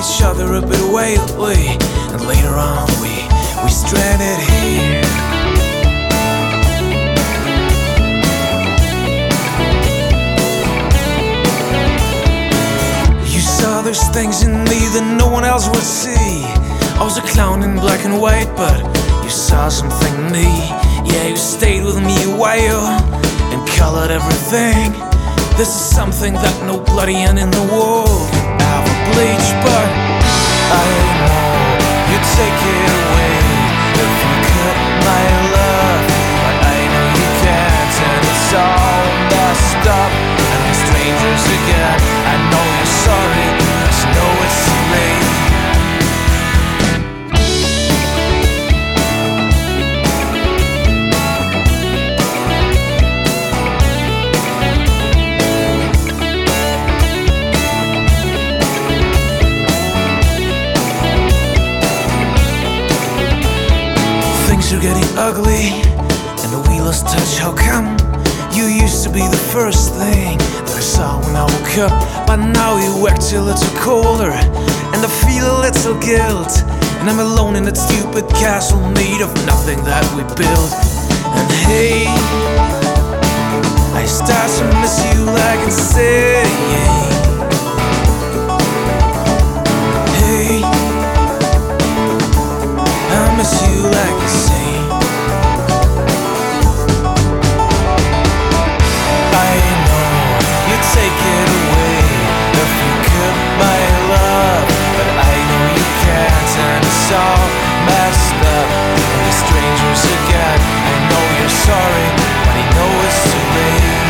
each other a bit wildly, and later on we stranded here. You saw there's things in me that no one else would see. I was a clown in black and white, but you saw something in me. Yeah, you stayed with me a while and colored everything. This is something that no bloody end in the world could ever bleach, but I know you'd take it away if you could, my love. But I know you can't, and it's all messed up, and we're strangers again. I know you're sorry, but you know it's too late. Things are getting ugly, and we lost touch. How come? You used to be the first thing that I saw when I woke up, but now you act a little colder, and I feel a little guilt. And I'm alone in that stupid castle made of nothing that we built. And hey, I start to miss you like I'm saying. Hey, I miss you like the same. I know you'd take it away if you could, my love, but I know you can't, and it's all messed up, and we're strangers again. I know you're sorry, but I know it's too late.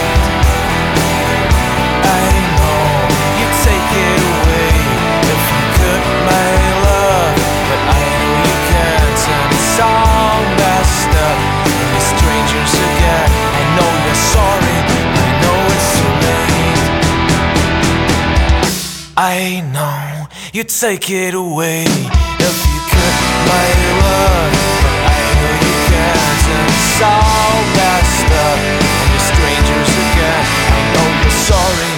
I know you'd take it away if you could, my love, but I know you can't, and it's all messed up, and we're strangers again. I know you're sorry, I know it's too late. I know you'd take it away if you could, my love, but I know you can't, and it's all messed up, and we're strangers again. I know you're sorry,